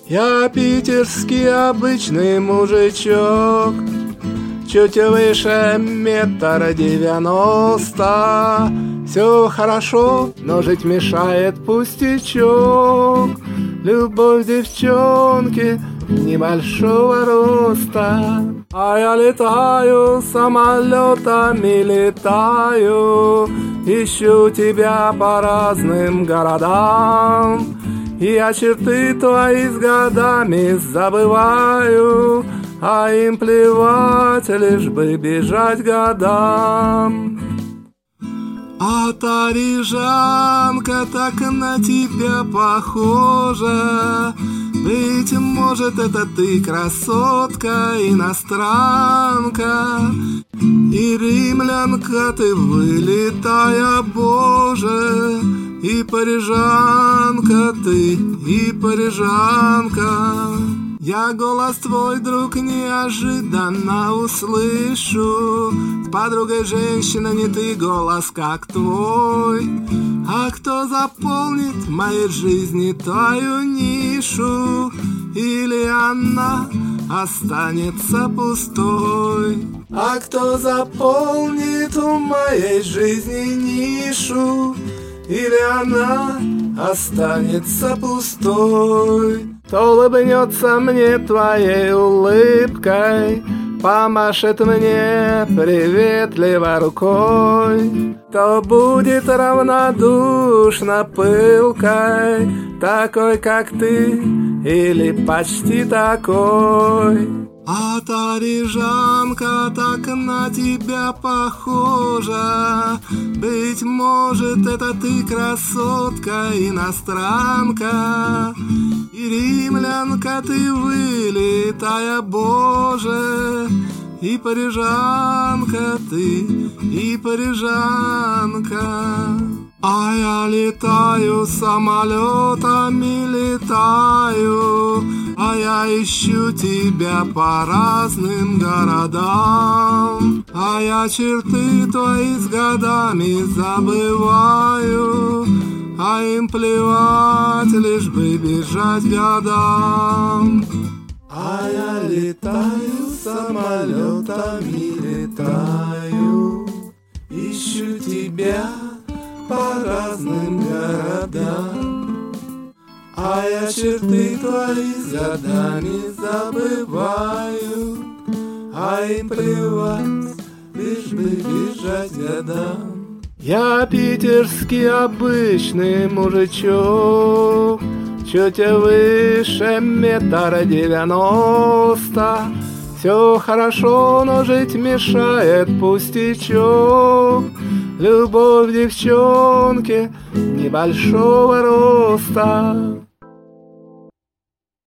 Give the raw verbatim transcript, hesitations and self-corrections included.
Я питерский обычный мужичок, чуть выше метра девяносто. Все хорошо, но жить мешает пустячок. Любовь девчонки небольшого роста. А я летаю, самолетами летаю, ищу тебя по разным городам. И я черты твои с годами забываю, а им плевать, лишь бы бежать годам. А та рижанка так на тебя похожа. Быть может, это ты красотка, иностранка, и римлянка ты, вылетая, Боже. И парижанка ты, и парижанка. Я голос твой, друг, неожиданно услышу. С подругой женщина не ты голос, как твой. А кто заполнит в моей жизни твою нишу? Или она останется пустой? А кто заполнит в моей жизни нишу? Или она останется пустой? То улыбнется мне твоей улыбкой, помашет мне приветливо рукой, то будет равнодушно пылкой, такой, как ты, или почти такой. А та рижанка так на тебя похожа. Быть может, это ты красотка, иностранка, и римлянка ты, вылетая, Боже. И парижанка ты, и парижанка. А я летаю, самолетами летаю, а я ищу тебя по разным городам. А я черты твои с годами забываю, а им плевать, лишь бы бежать годам. А я летаю, самолетами летаю, ищу тебя по разным городам. А я черты твои с годами забываю, а им плевать, лишь бы бежать годам. Я питерский обычный мужичок, чуть выше метра девяносто. Все хорошо, но жить мешает пустячок. Любовь девчонки небольшого роста.